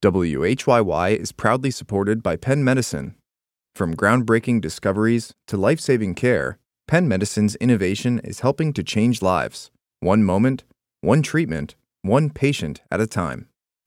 WHYY is proudly supported by Penn Medicine. From groundbreaking discoveries to life-saving care, Penn Medicine's innovation is helping to change lives. One moment, one treatment, one patient at a time.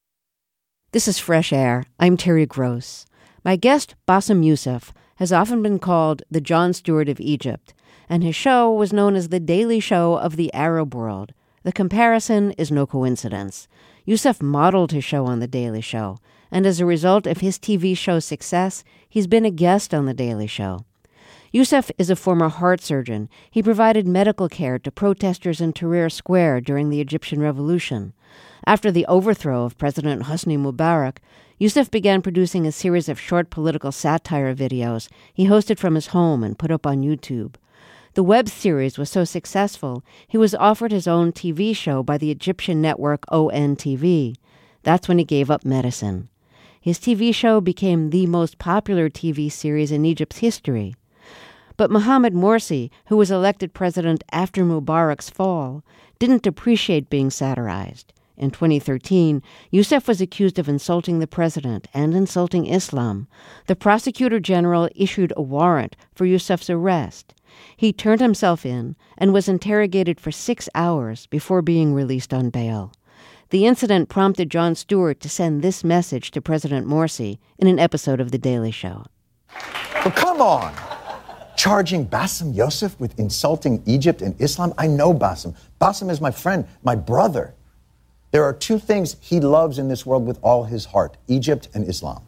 This is Fresh Air. I'm Terry Gross. My guest, Bassem Youssef, has often been called the Jon Stewart of Egypt, and his show was known as the Daily Show of the Arab world. The comparison is no coincidence. Youssef modeled his show on The Daily Show, and as a result of his TV show's success, he's been a guest on The Daily Show. Youssef is a former heart surgeon. He provided medical care to protesters in Tahrir Square during the Egyptian Revolution. After the overthrow of President Hosni Mubarak, Youssef began producing a series of short political satire videos he hosted from his home and put up on YouTube. The web series was so successful, he was offered his own TV show by the Egyptian network ONTV. That's when he gave up medicine. His TV show became the most popular TV series in Egypt's history. But Mohamed Morsi, who was elected president after Mubarak's fall, didn't appreciate being satirized. In 2013, Youssef was accused of insulting the president and insulting Islam. The prosecutor general issued a warrant for Youssef's arrest. He turned himself in and was interrogated for 6 hours before being released on bail. The incident prompted Jon Stewart to send this message to President Morsi in an episode of The Daily Show. Well, come on! Charging Bassem Youssef with insulting Egypt and Islam? I know Bassem. Bassem is my friend, my brother. There are two things he loves in this world with all his heart: Egypt and Islam.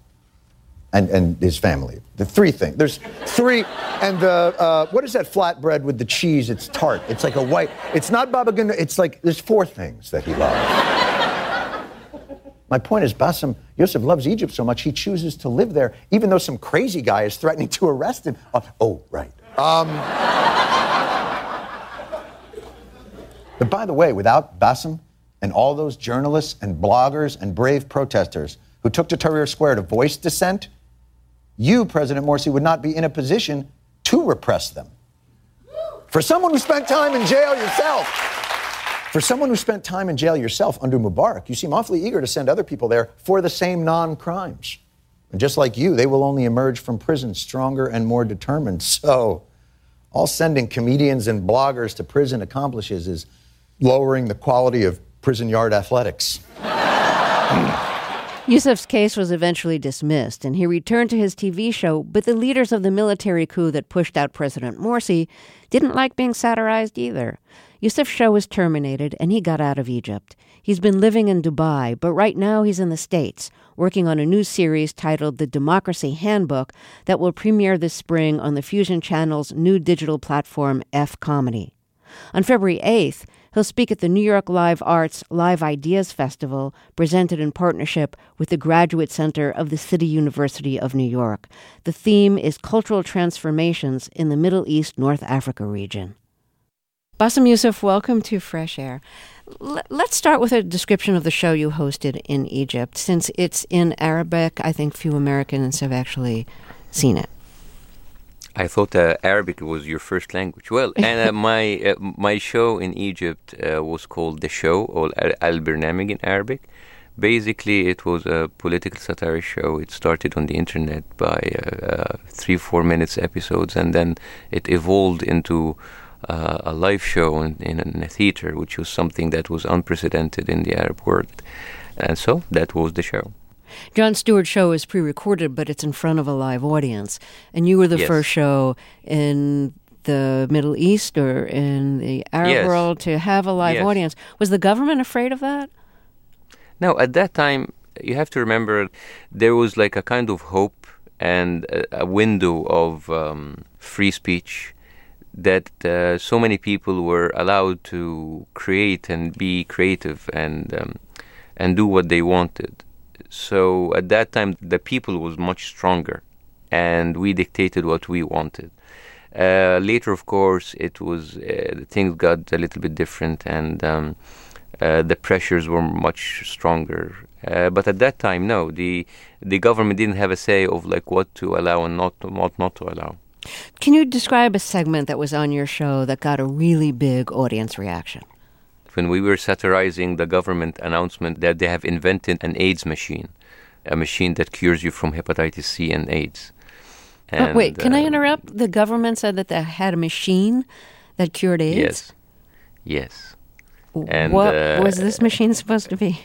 And his family. The three things. There's three. And what is that flatbread with the cheese? It's tart. It's like a white. It's not Baba Ganoush. It's like there's four things that he loves. My point is, Bassem Youssef loves Egypt so much he chooses to live there, even though some crazy guy is threatening to arrest him. Oh, right. But by the way, without Bassem and all those journalists and bloggers and brave protesters who took to Tahrir Square to voice dissent, you, President Morsi, would not be in a position to repress them. For someone who spent time in jail yourself, under Mubarak, you seem awfully eager to send other people there for the same non-crimes. And just like you, they will only emerge from prison stronger and more determined. So, all sending comedians and bloggers to prison accomplishes is lowering the quality of prison yard athletics. Youssef's case was eventually dismissed, and he returned to his TV show, but the leaders of the military coup that pushed out President Morsi didn't like being satirized either. Youssef's show was terminated, and he got out of Egypt. He's been living in Dubai, but right now he's in the States, working on a new series titled The Democracy Handbook that will premiere this spring on the Fusion Channel's new digital platform, F Comedy. On February 8th, he'll speak at the New York Live Arts Live Ideas Festival, presented in partnership with the Graduate Center of the City University of New York. The theme is cultural transformations in the Middle East, North Africa region. Bassem Youssef, welcome to Fresh Air. Let's start with a description of the show you hosted in Egypt. Since it's in Arabic, I think few Americans have actually seen it. I thought Arabic was your first language. Well, and my show in Egypt was called The Show, or Al-Barnamij in Arabic. Basically, it was a political satire show. It started on the internet by 3-4 minutes episodes, and then it evolved into a live show in a theater, which was something that was unprecedented in the Arab world. And so that was the show. Jon Stewart's show is pre-recorded, but it's in front of a live audience. And you were the first show in the Middle East or in the Arab world to have a live audience. Was the government afraid of that? No, at that time, you have to remember, there was like a kind of hope and a window of free speech that so many people were allowed to create and be creative and do what they wanted. So at that time, the people was much stronger, and we dictated what we wanted. Later, of course, it was things got a little bit different, and the pressures were much stronger. But at that time, no, the government didn't have a say of like what to allow and what not to allow. Can you describe a segment that was on your show that got a really big audience reaction? When we were satirizing the government announcement that they have invented an AIDS machine. a machine that cures you from hepatitis C and AIDS. And, wait, can I interrupt? The government said that they had a machine that cured AIDS? Yes. And, what was this machine supposed to be?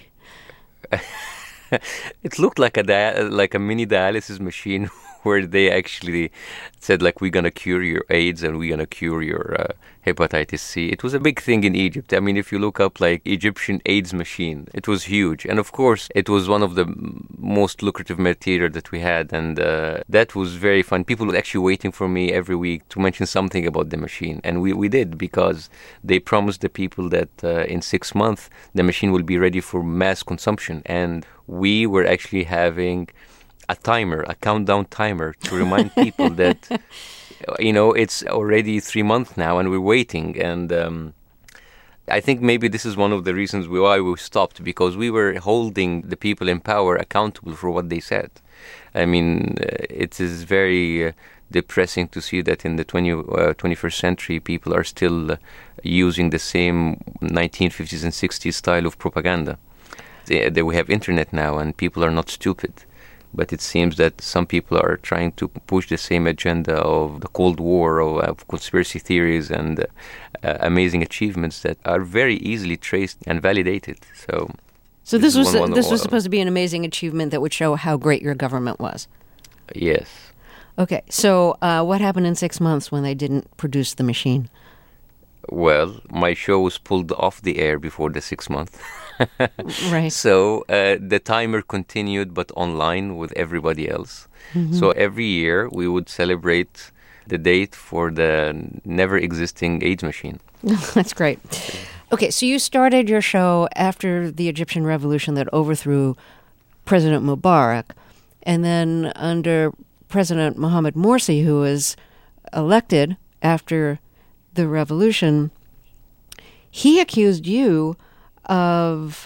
It looked like a mini dialysis machine where they actually said, like, we're going to cure your AIDS and we're going to cure your hepatitis C. It was a big thing in Egypt. I mean, if you look up, like, Egyptian AIDS machine, it was huge. And, of course, it was one of the most lucrative material that we had. And that was very fun. People were actually waiting for me every week to mention something about the machine. And we did, because they promised the people that in 6 months, the machine will be ready for mass consumption. And we were actually having a countdown timer to remind people that, it's already 3 months now and we're waiting. And I think maybe this is one of the reasons why we stopped, because we were holding the people in power accountable for what they said. I mean, it is very depressing to see that in the 21st century, people are still using the same 1950s and 60s style of propaganda. We have internet now and people are not stupid. But it seems that some people are trying to push the same agenda of the Cold War, of conspiracy theories and amazing achievements that are very easily traced and validated. So this was supposed to be an amazing achievement that would show how great your government was. Yes. Okay, so what happened in 6 months when they didn't produce the machine? Well, my show was pulled off the air before the 6 months. Right. So the timer continued, but online with everybody else. Mm-hmm. So every year we would celebrate the date for the never-existing AIDS machine. That's great. Okay, so you started your show after the Egyptian revolution that overthrew President Mubarak. And then under President Mohamed Morsi, who was elected after the revolution, he accused you of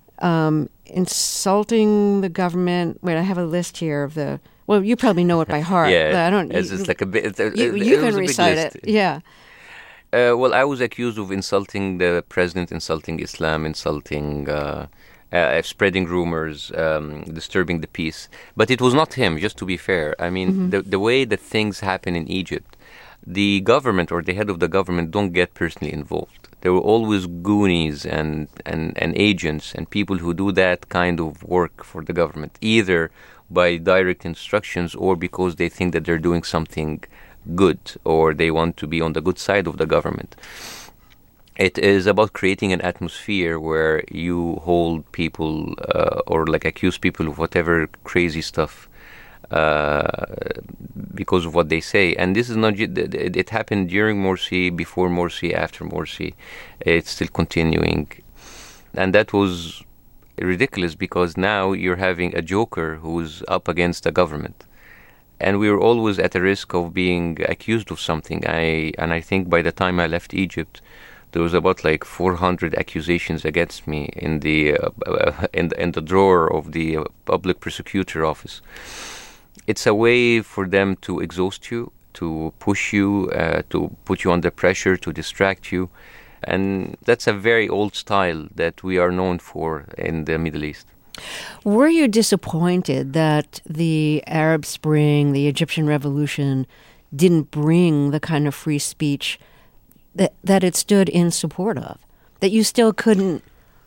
insulting the government. Wait, I have a list here of the. Well, you probably know it by heart. Yeah, I don't. It's like a bit. You can recite it. Yeah. Well, I was accused of insulting the president, insulting Islam, insulting, spreading rumors, disturbing the peace. But it was not him. Just to be fair, I mean, the way that things happen in Egypt, the government or the head of the government don't get personally involved. There were always goonies and agents and people who do that kind of work for the government, either by direct instructions or because they think that they're doing something good or they want to be on the good side of the government. It is about creating an atmosphere where you hold people or like accuse people of whatever crazy stuff because of what they say. And this is not, it happened during Morsi, before Morsi, after Morsi. It's still continuing. And that was ridiculous because now you're having a joker who's up against the government. And we were always at a risk of being accused of something. And I think by the time I left Egypt, there was about like 400 accusations against me in the drawer of the public prosecutor office. It's a way for them to exhaust you, to push you, to put you under pressure, to distract you. And that's a very old style that we are known for in the Middle East. Were you disappointed that the Arab Spring, the Egyptian Revolution, didn't bring the kind of free speech that it stood in support of? That you still couldn't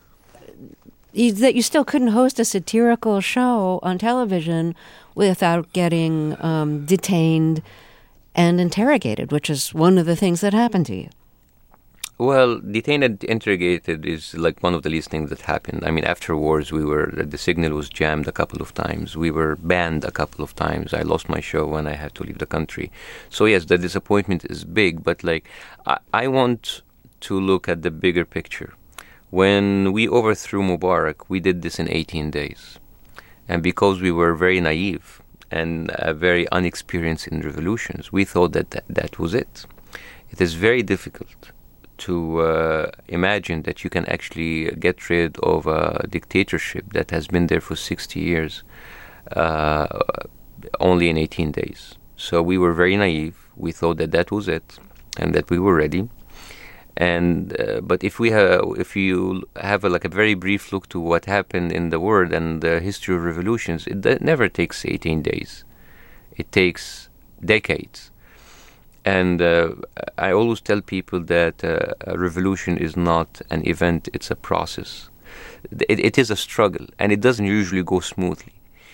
host a satirical show on television without getting detained and interrogated, which is one of the things that happened to you. Well, detained and interrogated is like one of the least things that happened. I mean, after wars, the signal was jammed a couple of times. We were banned a couple of times. I lost my show when I had to leave the country. So yes, the disappointment is big, but like I want to look at the bigger picture. When we overthrew Mubarak, we did this in 18 days. And because we were very naive and very unexperienced in revolutions, we thought that was it. It is very difficult to imagine that you can actually get rid of a dictatorship that has been there for 60 years only in 18 days. So we were very naive. We thought that was it and that we were ready. And but if you have a very brief look to what happened in the world and the history of revolutions, it never takes 18 days. It takes decades. And I always tell people that a revolution is not an event; it's a process. It is a struggle, and it doesn't usually go smoothly.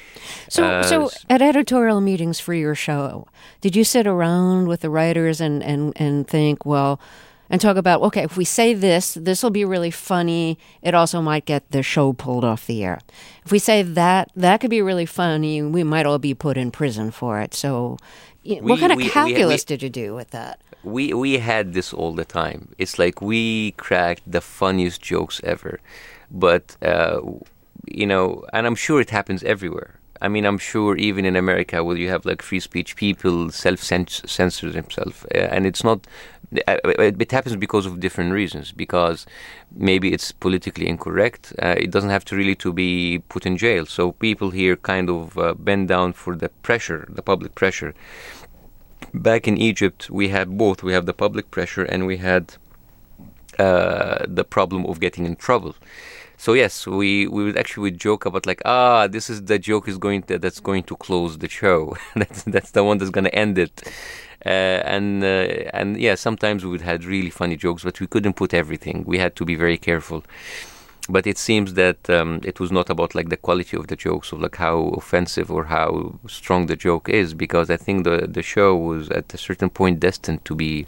So at editorial meetings for your show, did you sit around with the writers and think, well, and talk about, okay, if we say this will be really funny. It also might get the show pulled off the air. If we say that could be really funny, we might all be put in prison for it. So what kind of calculus did you do with that? We had this all the time. It's like we cracked the funniest jokes ever. But, and I'm sure it happens everywhere. I mean, I'm sure even in America, where you have free speech, people self-censor themselves. And it's not, it happens because of different reasons. Because maybe it's politically incorrect. It doesn't have to really to be put in jail. So people here kind of bend down for the pressure, the public pressure. Back in Egypt, we had both. We have the public pressure and we had the problem of getting in trouble. So yes, we would joke about this is the joke that's going to close the show. that's the one that's going to end it. And yeah, sometimes we would have really funny jokes, but we couldn't put everything. We had to be very careful. But it seems that it was not about the quality of the jokes or how offensive or how strong the joke is, because I think the show was at a certain point destined to be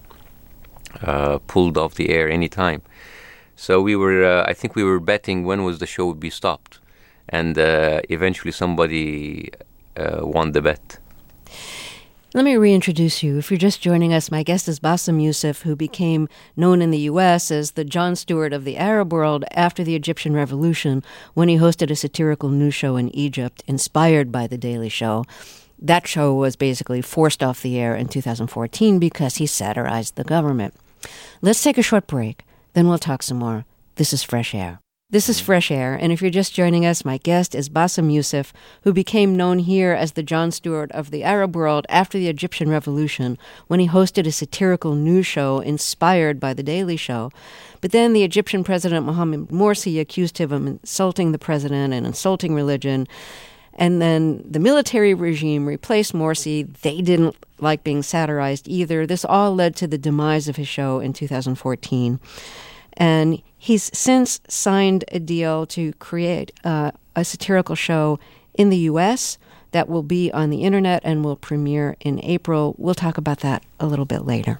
pulled off the air anytime. So I think we were betting when was the show would be stopped, and eventually somebody won the bet. Let me reintroduce you. If you're just joining us, my guest is Bassem Youssef, who became known in the U.S. as the Jon Stewart of the Arab world after the Egyptian Revolution, when he hosted a satirical news show in Egypt inspired by The Daily Show. That show was basically forced off the air in 2014 because he satirized the government. Let's take a short break. Then we'll talk some more. This is Fresh Air. This is Fresh Air, and if you're just joining us, my guest is Bassem Youssef, who became known here as the Jon Stewart of the Arab world after the Egyptian Revolution, when he hosted a satirical news show inspired by The Daily Show. But then the Egyptian president, Mohamed Morsi, accused him of insulting the president and insulting religion. And then the military regime replaced Morsi. They didn't like being satirized either. This all led to the demise of his show in 2014. And he's since signed a deal to create a satirical show in the U.S. that will be on the internet and will premiere in April. We'll talk about that a little bit later.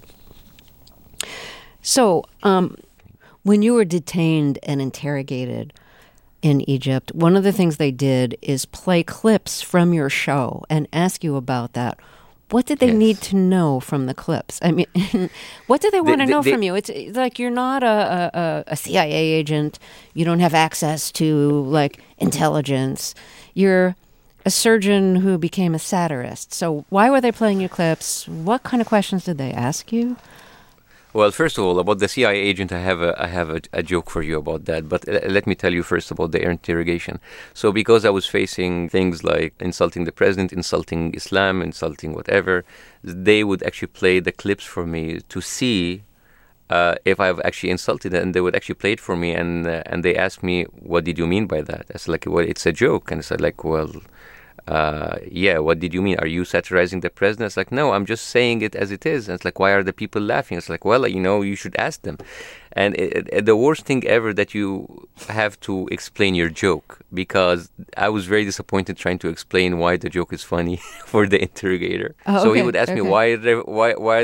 So when you were detained and interrogated in Egypt, one of the things they did is play clips from your show and ask you about that. What did they need to know from the clips? I mean, what did they want to know from you? It's like you're not a CIA agent. You don't have access to intelligence. You're a surgeon who became a satirist. So why were they playing your clips? What kind of questions did they ask you? Well, first of all, about the CIA agent, I have a joke for you about that. But let me tell you first about the interrogation. So because I was facing things like insulting the president, insulting Islam, insulting whatever, they would actually play the clips for me to see if I've actually insulted it. And they would actually play it for me. And they asked me, what did you mean by that? I said, well, it's a joke. And I said, yeah, what did you mean? Are you satirizing the president? It's no, I'm just saying it as it is. And it's why are the people laughing? It's well, you should ask them. And the worst thing ever that you have to explain your joke, because I was very disappointed trying to explain why the joke is funny for the interrogator. Oh, so he would ask me why are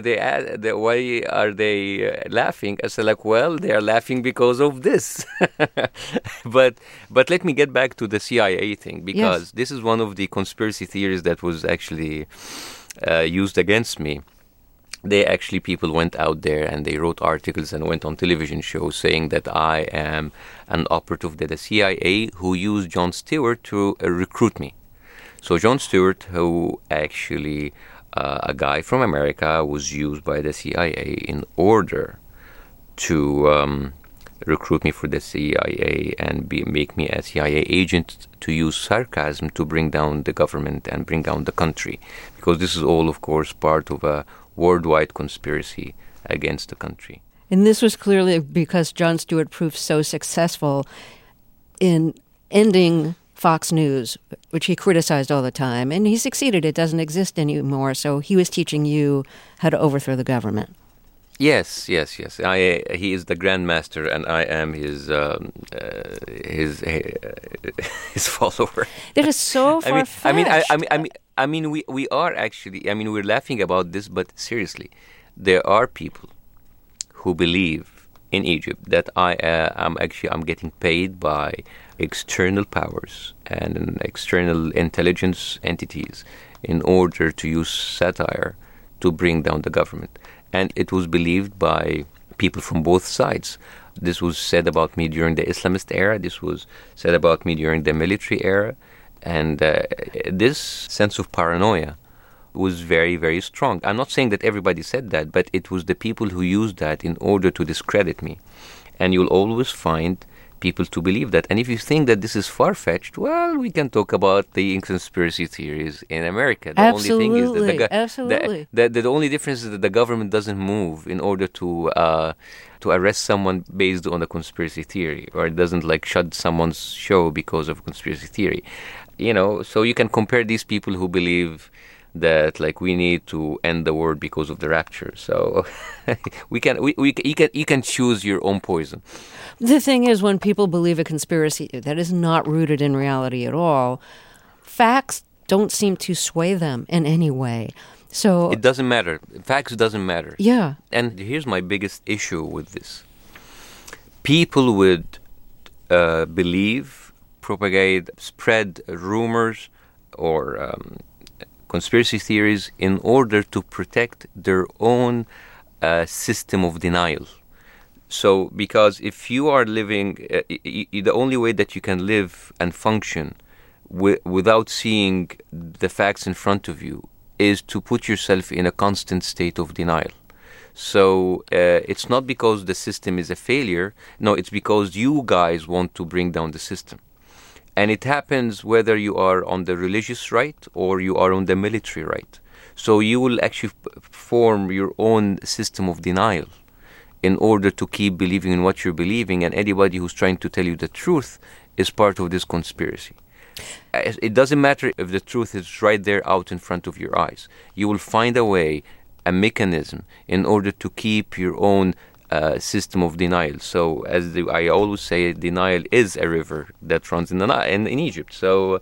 they laughing? I said well, they are laughing because of this. but let me get back to the CIA thing, because this is one of the conspiracy theories that was actually used against me. People went out there and they wrote articles and went on television shows saying that I am an operative of the CIA who used Jon Stewart to recruit me. So Jon Stewart, who actually a guy from America, was used by the CIA in order to recruit me for the CIA and make me a CIA agent, to use sarcasm to bring down the government and bring down the country. Because this is all, of course, part of a worldwide conspiracy against the country. And this was clearly because Jon Stewart proved so successful in ending Fox News, which he criticized all the time. And he succeeded. It doesn't exist anymore. So he was teaching you how to overthrow the government. Yes. He is the grandmaster, and I am his follower. That is so far-fetched. I mean, we are actually. I mean, we're laughing about this, but seriously, there are people who believe in Egypt that I'm getting paid by external powers and external intelligence entities in order to use satire to bring down the government. And it was believed by people from both sides. This was said about me during the Islamist era. This was said about me during the military era. And this sense of paranoia was very, very strong. I'm not saying that everybody said that, but it was the people who used that in order to discredit me. And you'll always find people to believe that. And if you think that this is far-fetched, well, we can talk about the conspiracy theories in America. The only thing is that the only difference is that the government doesn't move in order to arrest someone based on a conspiracy theory, or it doesn't like shut someone's show because of conspiracy theory. So you can compare these people who believe that like we need to end the world because of the rapture. So you can choose your own poison. The thing is, when people believe a conspiracy that is not rooted in reality at all, facts don't seem to sway them in any way. So it doesn't matter. Facts doesn't matter. Yeah. And here's my biggest issue with this. People would believe, propagate, spread rumors or conspiracy theories in order to protect their own system of denial. So, because if you are living, the only way that you can live and function without seeing the facts in front of you is to put yourself in a constant state of denial. So, it's not because the system is a failure. No, it's because you guys want to bring down the system. And it happens whether you are on the religious right or you are on the military right. So you will actually form your own system of denial in order to keep believing in what you're believing, and anybody who's trying to tell you the truth is part of this conspiracy. It doesn't matter if the truth is right there out in front of your eyes. You will find a way, a mechanism, in order to keep your own system of denial. So, as I always say, denial is a river that runs in Egypt. So,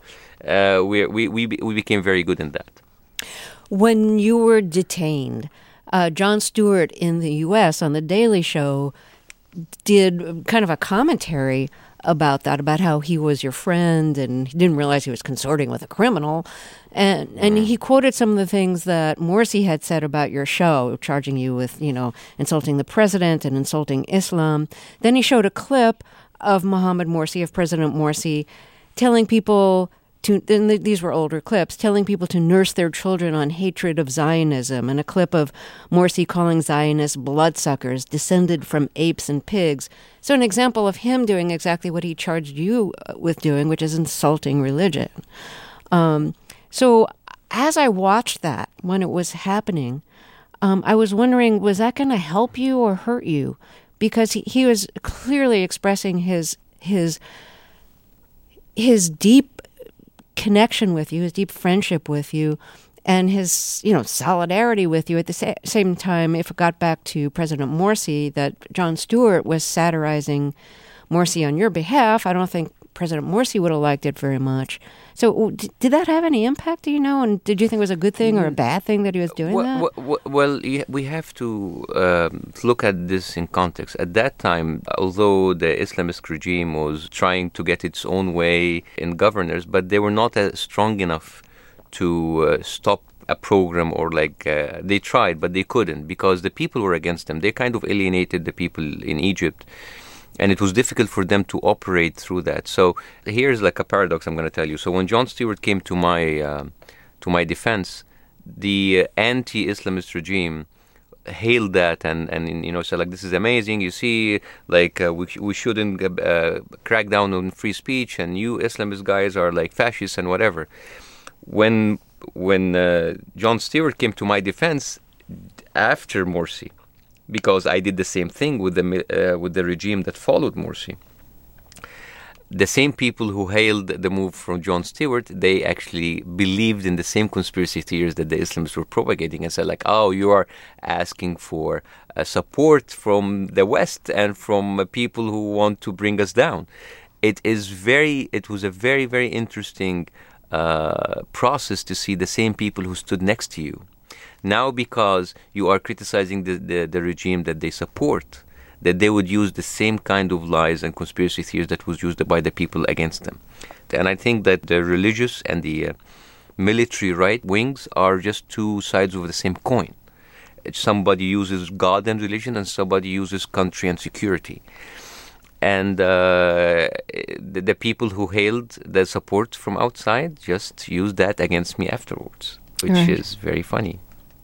we became very good in that. When you were detained, Jon Stewart in the U.S. on The Daily Show did kind of a commentary about that, about how he was your friend and he didn't realize he was consorting with a criminal. And he quoted some of the things that Morsi had said about your show, charging you with, insulting the president and insulting Islam. Then he showed a clip of Mohamed Morsi, of President Morsi, telling people and these were older clips, telling people to nurse their children on hatred of Zionism, and a clip of Morsi calling Zionists bloodsuckers, descended from apes and pigs. So an example of him doing exactly what he charged you with doing, which is insulting religion. So as I watched that when it was happening, I was wondering, was that going to help you or hurt you? Because he was clearly expressing his deep connection with you, his deep friendship with you, and his, solidarity with you. At the same time, if it got back to President Morsi, that Jon Stewart was satirizing Morsi on your behalf, I don't think President Morsi would have liked it very much. So did that have any impact, do you know? And did you think it was a good thing or a bad thing that he was doing that? Well, we have to look at this in context. At that time, although the Islamist regime was trying to get its own way in governors, but they were not strong enough to stop a program, or they tried, but they couldn't, because the people were against them. They kind of alienated the people in Egypt. And it was difficult for them to operate through that. So here's a paradox I'm going to tell you. So when Jon Stewart came to my defense, the anti-Islamist regime hailed that and said this is amazing. You see, we shouldn't crack down on free speech, and you Islamist guys are fascists and whatever. When Jon Stewart came to my defense after Morsi, because I did the same thing with the regime that followed Morsi. The same people who hailed the move from Jon Stewart, they actually believed in the same conspiracy theories that the Islamists were propagating and said, like, oh, you are asking for support from the West and from people who want to bring us down. It was a very, very interesting process to see the same people who stood next to you. Now, because you are criticizing the regime that they support, that they would use the same kind of lies and conspiracy theories that was used by the people against them. And I think that the religious and the military right wings are just two sides of the same coin. Somebody uses God and religion, and somebody uses country and security. And the people who hailed the support from outside just used that against me afterwards, which is very funny.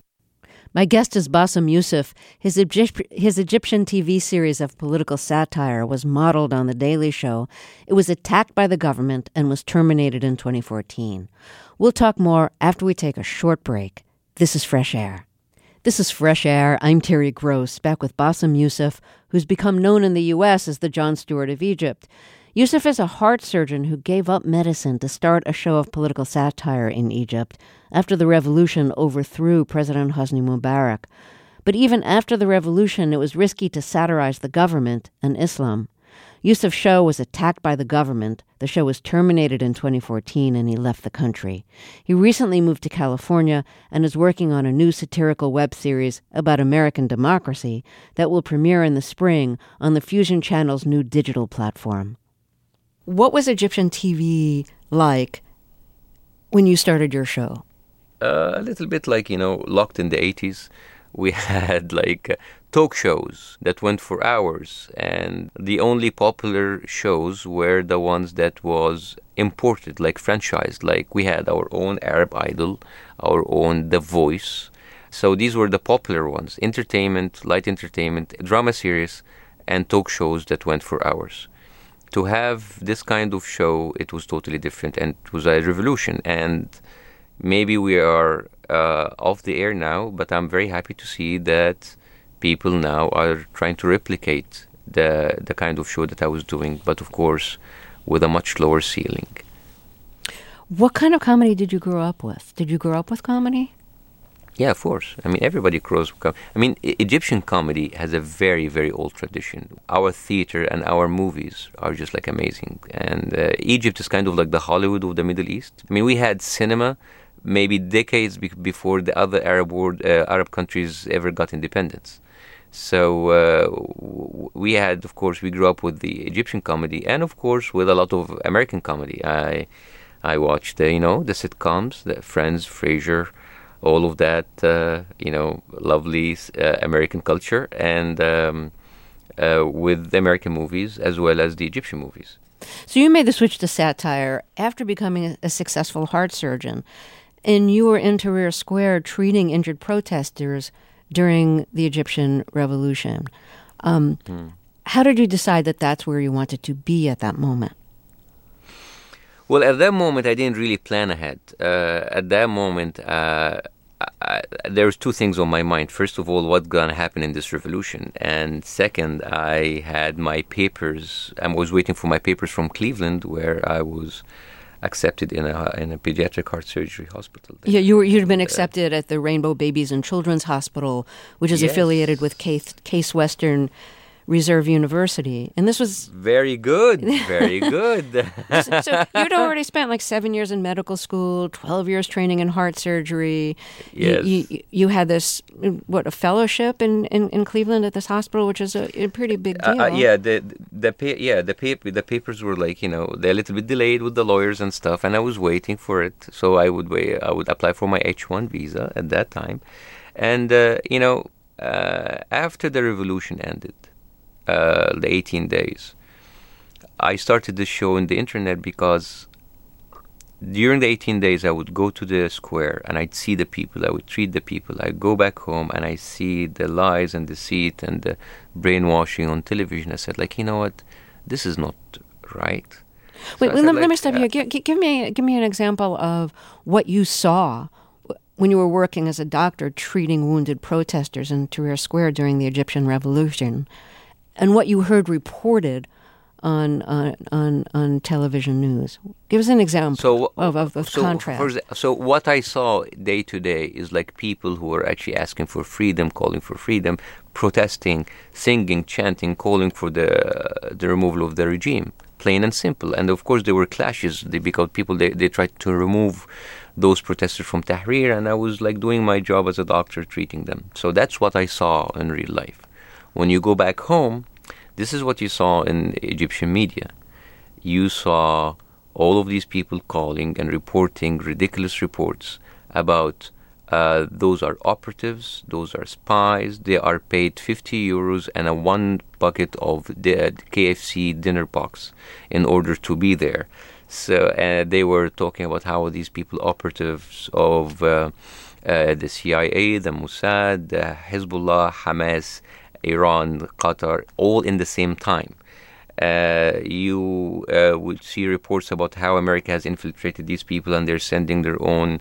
My guest is Bassem Youssef. His Egyptian TV series of political satire was modeled on The Daily Show. It was attacked by the government and was terminated in 2014. We'll talk more after we take a short break. This is Fresh Air. This is Fresh Air. I'm Terry Gross, back with Bassem Youssef, who's become known in the U.S. as the Jon Stewart of Egypt. Youssef is a heart surgeon who gave up medicine to start a show of political satire in Egypt after the revolution overthrew President Hosni Mubarak. But even after the revolution, it was risky to satirize the government and Islam. Youssef's show was attacked by the government. The show was terminated in 2014, and he left the country. He recently moved to California and is working on a new satirical web series about American democracy that will premiere in the spring on the Fusion Channel's new digital platform. What was Egyptian TV like when you started your show? A little bit like, Locked in the 80s. We had talk shows that went for hours, and the only popular shows were the ones that was imported, like franchised. Like we had our own Arab Idol, our own The Voice. So these were the popular ones: entertainment, light entertainment, drama series, and talk shows that went for hours. To have this kind of show, it was totally different, and it was a revolution. And maybe we are off the air now, but I'm very happy to see that people now are trying to replicate the kind of show that I was doing, but of course with a much lower ceiling. What kind of comedy did you grow up with? Did you grow up with comedy? Yeah, of course. I mean, everybody grows up. Egyptian comedy has a very, very old tradition. Our theater and our movies are just amazing. And Egypt is kind of like the Hollywood of the Middle East. I mean, we had cinema maybe decades before the other Arab countries ever got independence. So we grew up with the Egyptian comedy, and of course with a lot of American comedy. I watched, the sitcoms, the Friends, Frasier, all of that, lovely American culture, and with the American movies as well as the Egyptian movies. So you made the switch to satire after becoming a successful heart surgeon, and you were in Tahrir Square treating injured protesters during the Egyptian Revolution. How did you decide that that's where you wanted to be at that moment? Well, at that moment, I didn't really plan ahead. At that moment, there was two things on my mind. First of all, what's going to happen in this revolution? And second, I had my papers. I was waiting for my papers from Cleveland, where I was accepted in a pediatric heart surgery hospital. Yeah, you'd been accepted at the Rainbow Babies and Children's Hospital, which is affiliated with Case Western Reserve University, and this was very good, very good. So you'd already spent 7 years in medical school, 12 years training in heart surgery. Yes. You had this, a fellowship in Cleveland at this hospital, which is a pretty big deal. The papers were they're a little bit delayed with the lawyers and stuff, and I was waiting for it. So I would apply for my H-1 visa at that time, and after the revolution ended. The 18 days. I started this show on the internet because during the 18 days I would go to the square and I'd see the people, I would treat the people. I'd go back home and I see the lies and deceit and the brainwashing on television. I said, you know what, this is not right. Wait, let me stop you. Give me an example of what you saw when you were working as a doctor treating wounded protesters in Tahrir Square during the Egyptian Revolution, and what you heard reported on television news. Give us an example of contrast. So what I saw day to day is like people who are actually asking for freedom, calling for freedom, protesting, singing, chanting, calling for the removal of the regime, plain and simple. And of course there were clashes because people they tried to remove those protesters from Tahrir, and I was like doing my job as a doctor treating them. So that's what I saw in real life. When you go back home, this is what you saw in Egyptian media. You saw all of these people calling and reporting ridiculous reports about those are operatives, those are spies, they are paid 50 euros and a one bucket of the KFC dinner box in order to be there. So they were talking about how these people operatives of the CIA, the Mossad, Hezbollah, Hamas, Iran, Qatar, all in the same time. You would see reports about how America has infiltrated these people and they're sending their own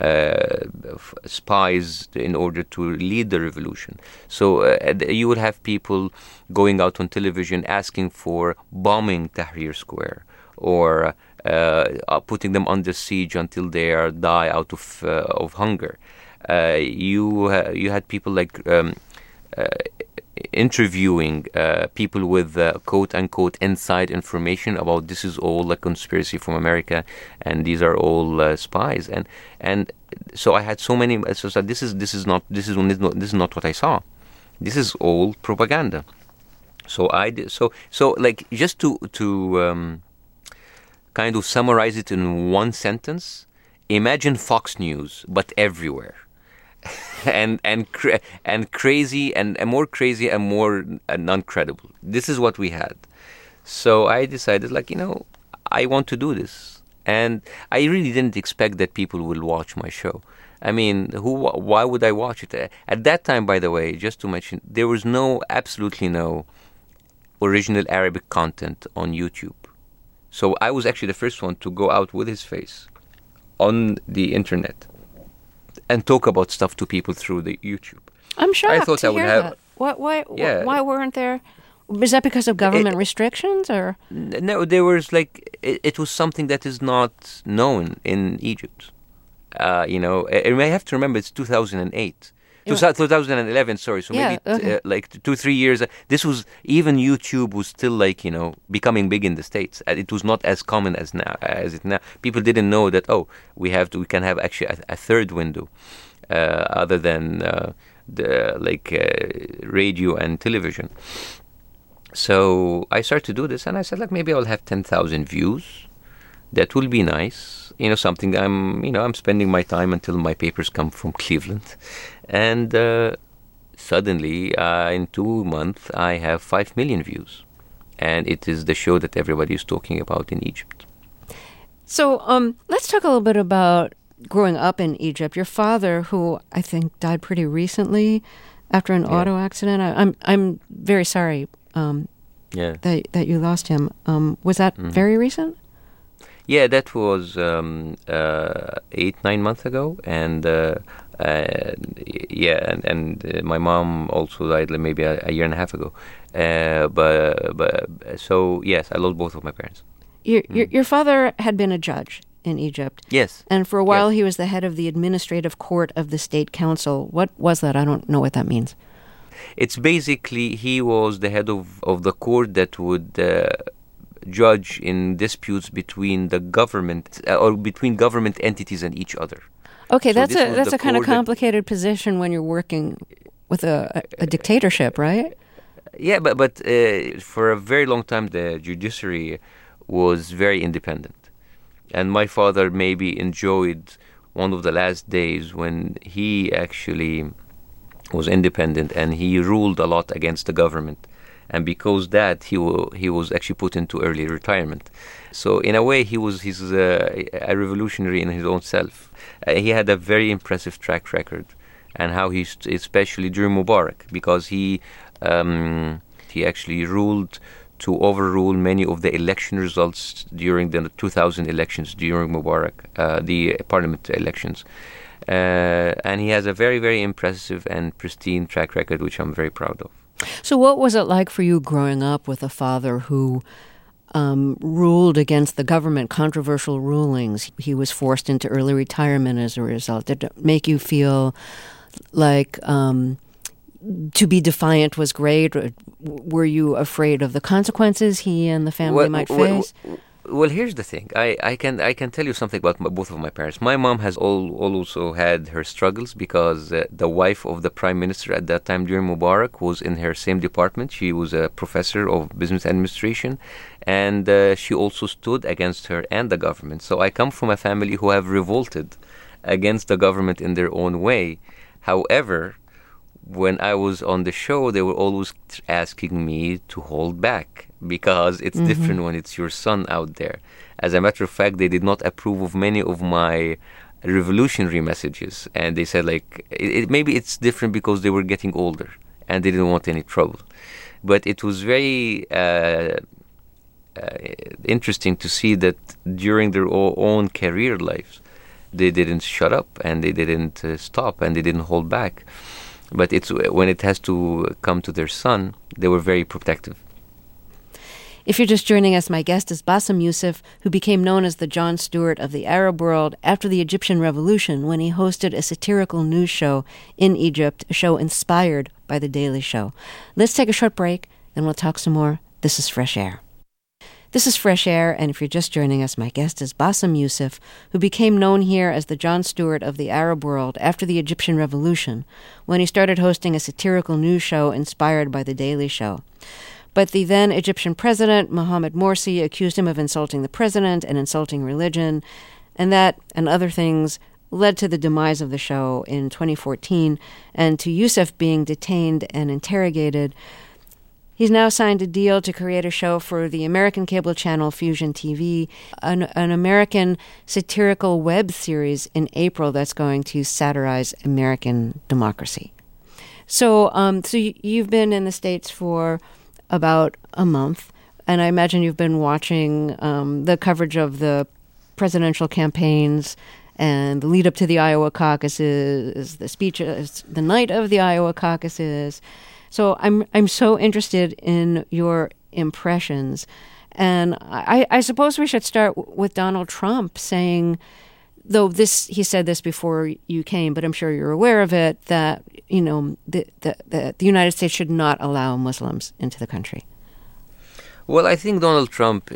spies in order to lead the revolution. So you would have people going out on television asking for bombing Tahrir Square or putting them under siege until they die out of hunger. You had people like interviewing people with quote-unquote inside information about this is all a conspiracy from America and these are all spies, and so I had so many. So this is not what I saw. This is all propaganda. So I did so like just to kind of summarize it in one sentence. Imagine Fox News, but everywhere. and crazy and more crazy and more non-credible. This is what we had. So I decided, I want to do this. And I really didn't expect that people will watch my show. I mean, why would I watch it? At that time, by the way, just to mention, there was absolutely no original Arabic content on YouTube. So I was actually the first one to go out with his face on the internet and talk about stuff to people through the YouTube. I'm shocked I thought I would have that. Why weren't there? Is that because of government restrictions, or? No, there was it was something that is not known in Egypt. And I have to remember it's 2008. 2011, sorry. So maybe 2-3 years. This was even YouTube was still becoming big in the States. It was not as common as it now. People didn't know that we can have actually a third window other than radio and television. So I started to do this, and I said maybe I'll have 10,000 views. That will be nice. Something I'm spending my time until my papers come from Cleveland. And suddenly, in 2 months, I have 5 million views. And it is the show that everybody is talking about in Egypt. So let's talk a little bit about growing up in Egypt. Your father, who I think died pretty recently after an auto accident. I'm very sorry that you lost him. Was that very recent? Yeah, that was 8-9 months ago, and my mom also died maybe a year and a half ago. But so yes, I lost both of my parents. Your father had been a judge in Egypt. Yes, and for a while he was the head of the administrative court of the state council. What was that? I don't know what that means. It's basically he was the head of the court that would judge in disputes between the government or between government entities and each other. Okay, so that's a kind of complicated position when you're working with a dictatorship, right? Yeah, but for a very long time the judiciary was very independent, and my father maybe enjoyed one of the last days when he actually was independent and he ruled a lot against the government. And because that, he was actually put into early retirement. So in a way, he's a revolutionary in his own self. He had a very impressive track record, and how especially during Mubarak, because he actually ruled to overrule many of the election results during the 2000 elections, during Mubarak, the parliament elections. And he has a very, very impressive and pristine track record, which I'm very proud of. So what was it like for you growing up with a father who ruled against the government, controversial rulings? He was forced into early retirement as a result. Did it make you feel like to be defiant was great? Or were you afraid of the consequences he and the family might face? Well, here's the thing. I can tell you something about both of my parents. My mom has also had her struggles because the wife of the prime minister at that time during Mubarak was in her same department. She was a professor of business administration, and she also stood against her and the government. So I come from a family who have revolted against the government in their own way. However, when I was on the show, they were always asking me to hold back because it's different when it's your son out there. As a matter of fact, they did not approve of many of my revolutionary messages. And they said, like, maybe it's different because they were getting older and they didn't want any trouble. But it was very interesting to see that during their own career lives, they didn't shut up and they didn't stop and they didn't hold back. But it's when it has to come to their son, they were very protective. If you're just joining us, my guest is Bassem Youssef, who became known as the Jon Stewart of the Arab world after the Egyptian Revolution when he hosted a satirical news show in Egypt, a show inspired by The Daily Show. Let's take a short break, then we'll talk some more. This is Fresh Air. This is Fresh Air, and if you're just joining us, my guest is Bassem Youssef, who became known here as the Jon Stewart of the Arab world after the Egyptian Revolution, when he started hosting a satirical news show inspired by The Daily Show. But the then Egyptian president, Mohamed Morsi, accused him of insulting the president and insulting religion, and that, and other things, led to the demise of the show in 2014, and to Youssef being detained and interrogated. He's now signed a deal to create a show for the American cable channel Fusion TV, an American satirical web series in April that's going to satirize American democracy. So you've been in the States for about a month, and I imagine you've been watching the coverage of the presidential campaigns and the lead up to the Iowa caucuses, the speeches the night of the Iowa caucuses. So I'm so interested in your impressions. And I suppose we should start with Donald Trump saying, though he said this before you came, but I'm sure you're aware of it, that, you know, the United States should not allow Muslims into the country. Well, I think Donald Trump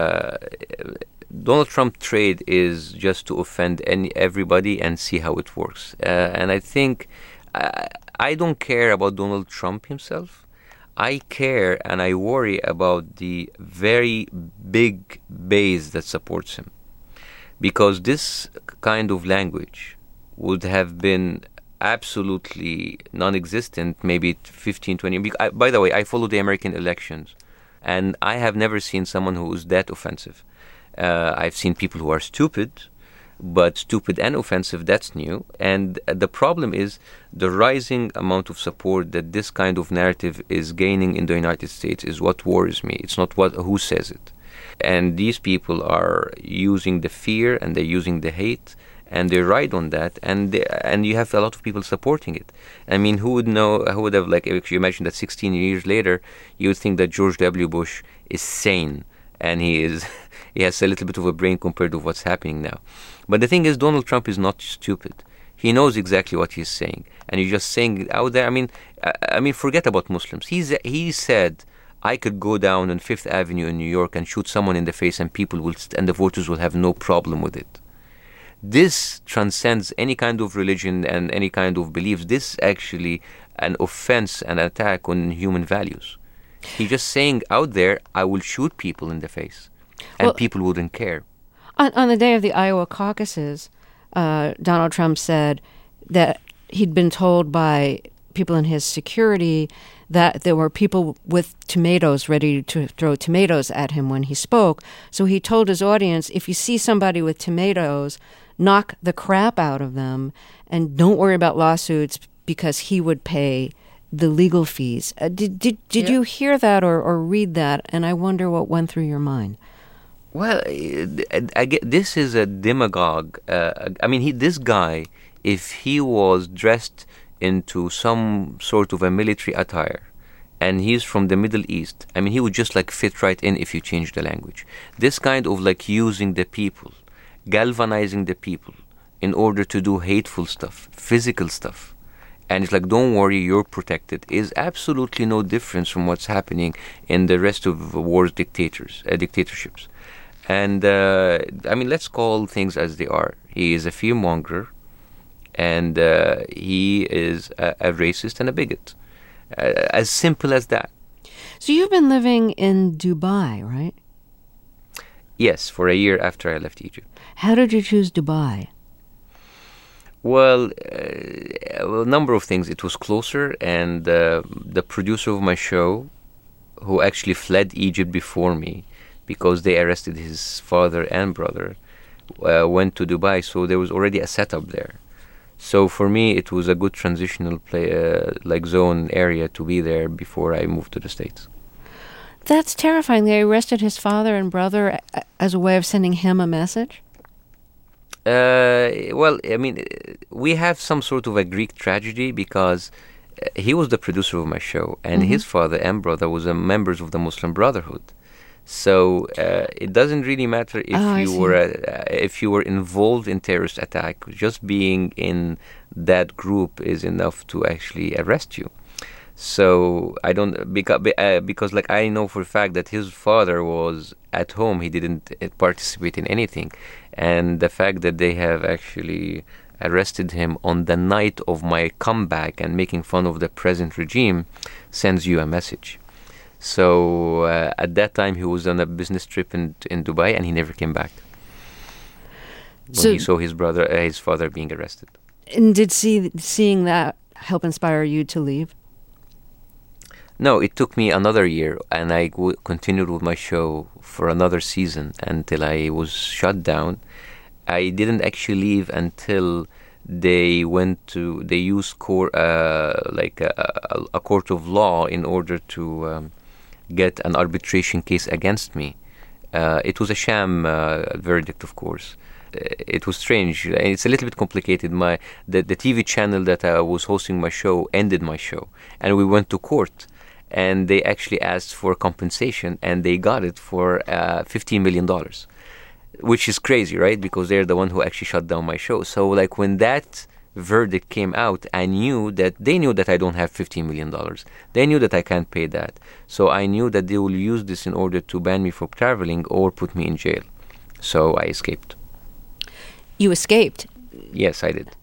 trade is just to offend everybody and see how it works. And I think I don't care about Donald Trump himself. I care and I worry about the very big base that supports him. Because this kind of language would have been absolutely non-existent maybe 15, 20 years. By the way, I follow the American elections, and I have never seen someone who is that offensive. I've seen people who are stupid, but stupid and offensive, that's new. And the problem is the rising amount of support that this kind of narrative is gaining in the United States is what worries me. It's not who says it. And these people are using the fear and they're using the hate, and they ride on that, and you have a lot of people supporting it. I mean, who would know? Who would have, like, if you imagine that 16 years later, you would think that George W. Bush is sane and he has a little bit of a brain compared to what's happening now. But the thing is, Donald Trump is not stupid. He knows exactly what he's saying, and he's just saying it out there. I mean, forget about Muslims. He said, I could go down on Fifth Avenue in New York and shoot someone in the face, and and the voters will have no problem with it. This transcends any kind of religion and any kind of beliefs. This is actually an offense, an attack on human values. He's just saying out there, I will shoot people in the face, and people wouldn't care. On the day of the Iowa caucuses, Donald Trump said that he'd been told by people in his security that there were people with tomatoes ready to throw tomatoes at him when he spoke. So he told his audience, if you see somebody with tomatoes, knock the crap out of them and don't worry about lawsuits because he would pay the legal fees. Did you hear that or read that? And I wonder what went through your mind. Well, this is a demagogue. This guy, if he was dressed into some sort of a military attire, and he's from the Middle East, he would just like fit right in if you change the language. This kind of like using the people, galvanizing the people in order to do hateful stuff, physical stuff. And it's like, don't worry, you're protected, is absolutely no difference from what's happening in the rest of the war's dictatorships. And, let's call things as they are. He is a fearmonger, and he is a racist and a bigot. As simple as that. So you've been living in Dubai, right? Yes, for a year after I left Egypt. How did you choose Dubai? Well, a number of things. It was closer, and the producer of my show, who actually fled Egypt before me because they arrested his father and brother, went to Dubai, so there was already a setup there. So for me, it was a good transitional zone area to be there before I moved to the States. That's terrifying. They arrested his father and brother as a way of sending him a message? We have some sort of a Greek tragedy because he was the producer of my show, and his father and brother was members of the Muslim Brotherhood. So it doesn't really matter if you were involved in terrorist attack. Just being in that group is enough to actually arrest you. So I don't because like I know for a fact that his father was at home. He didn't participate in anything, and the fact that they have actually arrested him on the night of my comeback and making fun of the present regime sends you a message. So at that time, he was on a business trip in Dubai, and he never came back. When he saw his father being arrested. And did seeing that help inspire you to leave? No, it took me another year, and I continued with my show for another season until I was shut down. I didn't actually leave until they used a court of law in order to get an arbitration case against me. It was a sham verdict, of course. It was strange. It's a little bit complicated. The TV channel that I was hosting my show ended my show, and we went to court, and they actually asked for compensation, and they got it for $15 million, which is crazy, right? Because they're the one who actually shut down my show. So like when that verdict came out, they knew that I don't have $15 million. They knew that I can't pay that. So I knew that they will use this in order to ban me from traveling or put me in jail. So I escaped. You escaped? Yes, I did.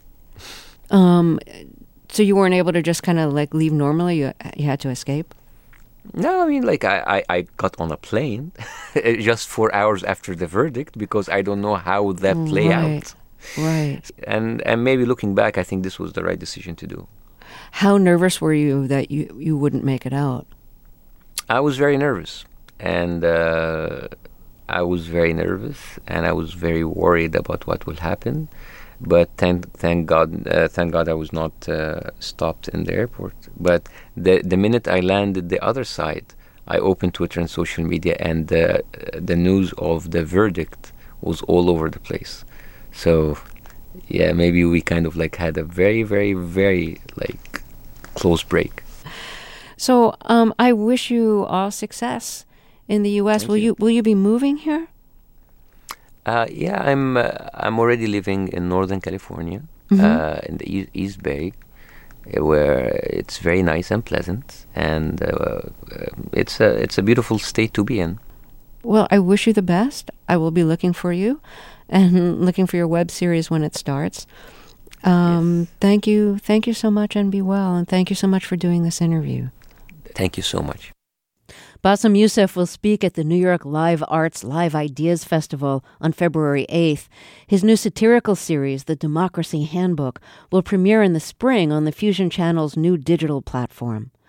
So you weren't able to just kind of like leave normally? You had to escape? No, I got on a plane just 4 hours after the verdict because I don't know how that played out. Right. And maybe looking back, I think this was the right decision to do. How nervous were you that you wouldn't make it out? I was very nervous, and I was very very worried about what will happen. But thank God I was not stopped in the airport. But the minute I landed the other side, I opened Twitter and social media, and the news of the verdict was all over the place. So, yeah, maybe we kind of like had a very, very, very like close break. So, I wish you all success in the U.S. Will you be moving here? Yeah, I'm already living in Northern California, in the East Bay, where it's very nice and pleasant, and it's a beautiful state to be in. Well, I wish you the best. I will be looking for you, and looking for your web series when it starts. Yes. Thank you so much, and be well, and thank you so much for doing this interview. Thank you so much. Bassem Youssef will speak at the New York Live Arts Live Ideas Festival on February 8th. His new satirical series, The Democracy Handbook, will premiere in the spring on the Fusion Channel's new digital platform.